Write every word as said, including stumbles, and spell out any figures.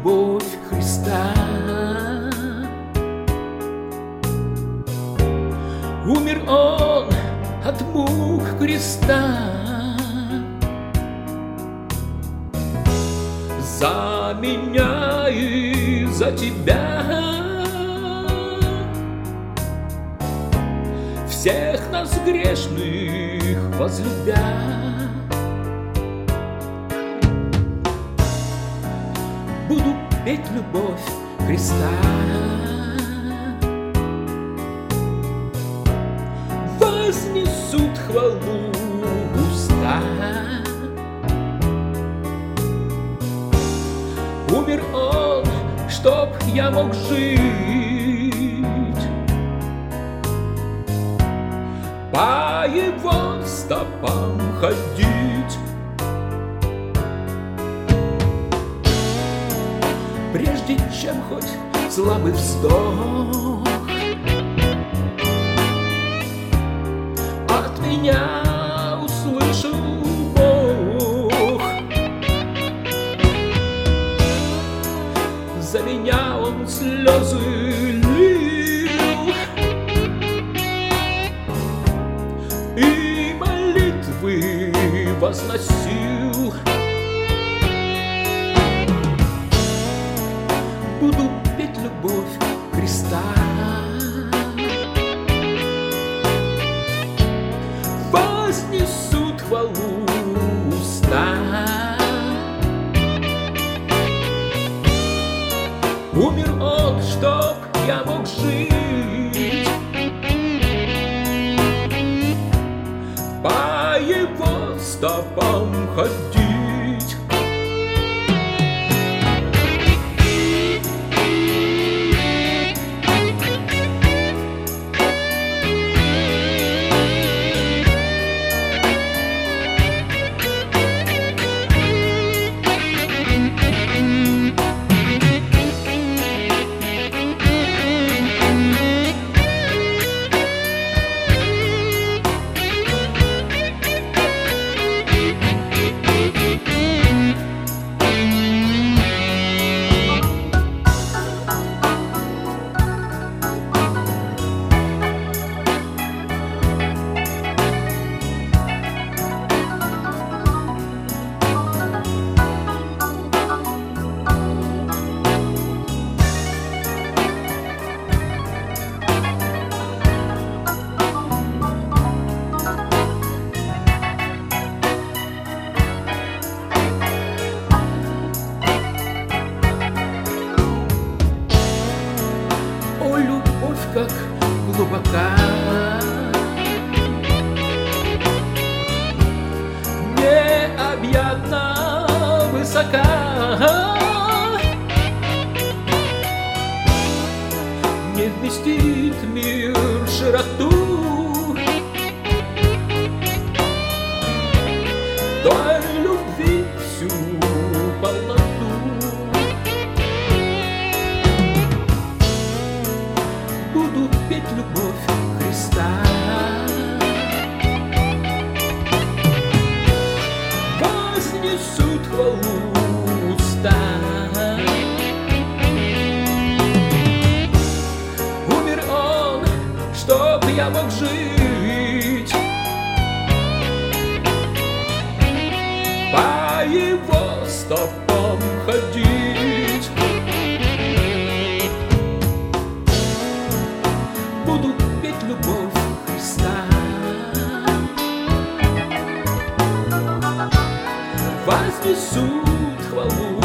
любовь Христа. Умер Он от мук креста за меня и за тебя, всех нас грешных возлюбя. Буду петь любовь Христа, вознесут хвалу уста. Умер Он, чтоб я мог жить, по Его стопам ходить. Прежде чем хоть слабый вздох от меня услышал Бог, за меня Он слезы лил и молитвы возносил. Буду петь любовь Христа, вознесут хвалу уста. Умер Он, чтоб я мог жить, по Его стопам ходить. Как глубока, необъятно высока, не вместит мир широту той любви всю полноту. Буду петь любовь Христа, вознесут хвалу уста. Умер Он, чтоб я мог жить, по Его стопам ходить. Буду петь любовь Христа, вознесут хвалу